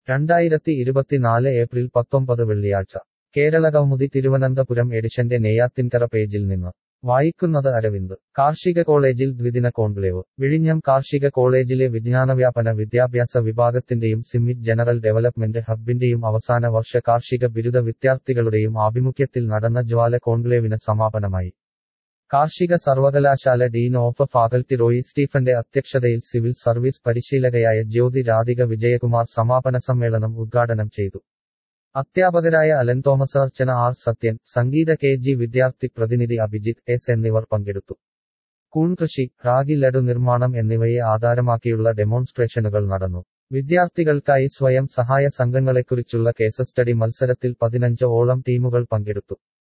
2024 April 19 വെള്ളിയാഴ്ച കേരളകൗമുദി തിരുവനന്തപുരം എഡിഷന്റെ നെയ്യാറ്റിൻകര പേജിൽ നിന്ന് വായിക്കുന്നത് അരവിന്ദ്. കാർഷിക കോളേജിൽ ദ്വിദിന കോൺക്ലേവ്. വിഴിഞ്ഞം കാർഷിക കോളേജിലെ വിജ്ഞാനവ്യാപന വിദ്യാഭ്യാസ വിഭാഗത്തിന്റെയും സിമ്മിറ്റ് ജനറൽ ഡെവലപ്മെന്റ് ഹബ്ബിന്റെയും അവസാന വർഷ കാർഷിക ബിരുദ വിദ്യാർത്ഥികളുടെയും ആഭിമുഖ്യത്തിൽ നടന്ന ജ്വാല കോൺക്ലേവിന് സമാപനമായി. കാർഷിക സർവകലാശാല ഡീൻ ഓഫ് ഫാക്കൽറ്റി റോയി സ്റ്റീഫന്റെ അധ്യക്ഷതയിൽ സിവിൽ സർവീസ് പരിശീലകയായ ജ്യോതി രാധിക വിജയകുമാർ സമാപന സമ്മേളനം ഉദ്ഘാടനം ചെയ്തു. അധ്യാപകരായ അലൻ തോമസ്, അർച്ചന ആർ സത്യൻ, സംഗീത KG, വിദ്യാർത്ഥി പ്രതിനിധി അഭിജിത്ത് S എന്നിവർ പങ്കെടുത്തു. കൂൺകൃഷി, റാഗി ലഡു നിർമ്മാണം എന്നിവയെ ആധാരമാക്കിയുള്ള ഡെമോൺസ്ട്രേഷനുകൾ നടന്നു. വിദ്യാർത്ഥികൾക്കായി സ്വയം സഹായ സംഘങ്ങളെക്കുറിച്ചുള്ള കേസ് സ്റ്റഡി മത്സരത്തിൽ 15 ഓളം ടീമുകൾ പങ്കെടുത്തു.